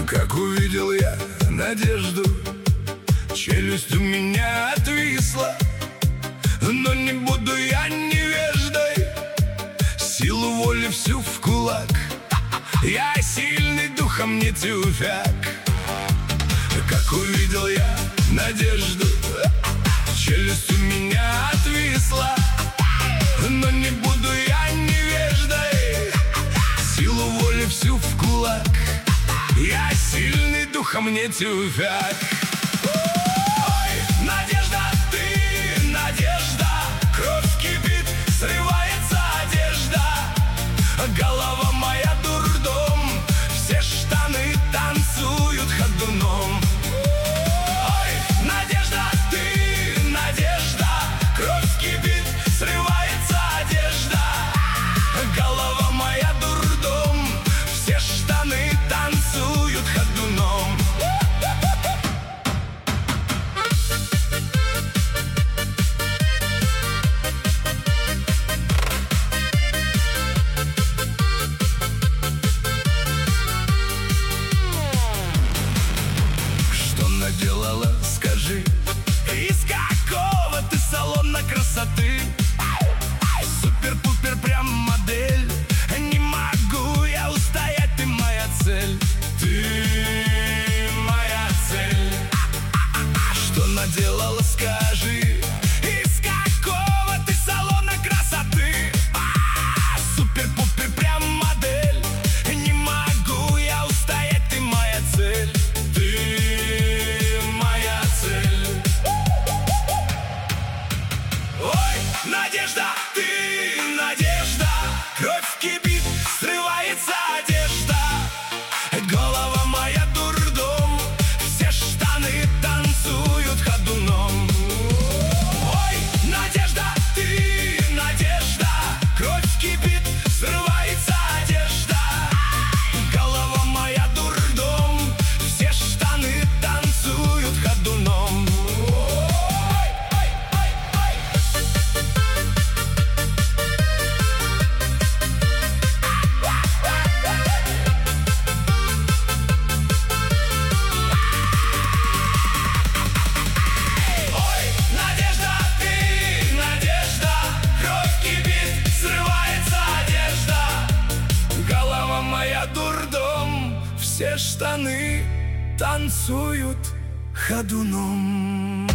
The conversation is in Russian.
Как увидел я надежду, челюсть у меня отвисла. Но не буду я невеждой, силу воли всю в кулак. Я сильный духом, не тюфяк. Как увидел я надежду, челюсть у меня отвисла. Но не буду я невеждой, силу воли всю в кулак. Я сильный духом, не тюфяк. Ой, надежда, ты надежда, кровь кипит, срывается одежда. Голова моя дурдом, все штаны танцуют ходуном. Ой, надежда, ты надежда, кровь кипит, срывается одежда. Голова моя дурдом, все штаны танцуют ходуном. Что наделала, скажи? Из какого ты салона красоты? Супер-пупер, прям модель. Не могу я устоять, ты моя цель. Ты моя цель. Что наделала, скажи? Из какого ты салона красоты? Супер-пупер, прям модель. Не могу я устоять, ты моя цель. Ты моя цель. Ой, надежда, ты надежда, кровь кипит, срывается одежда. Голова моя дурдом, все штаны танцуют ходуном. Ой, надежда, ты надежда, кровь кипит, срывается одежда. Голова моя дурдом, все штаны танцуют ходуном. Дурдом, все штаны танцуют ходуном.